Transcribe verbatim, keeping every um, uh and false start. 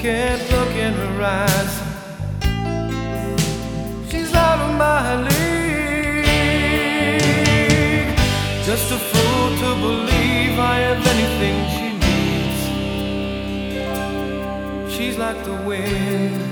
can't look in her eyes. She's out of my league. Just a fool to believe I have anything she needs. She's like the wind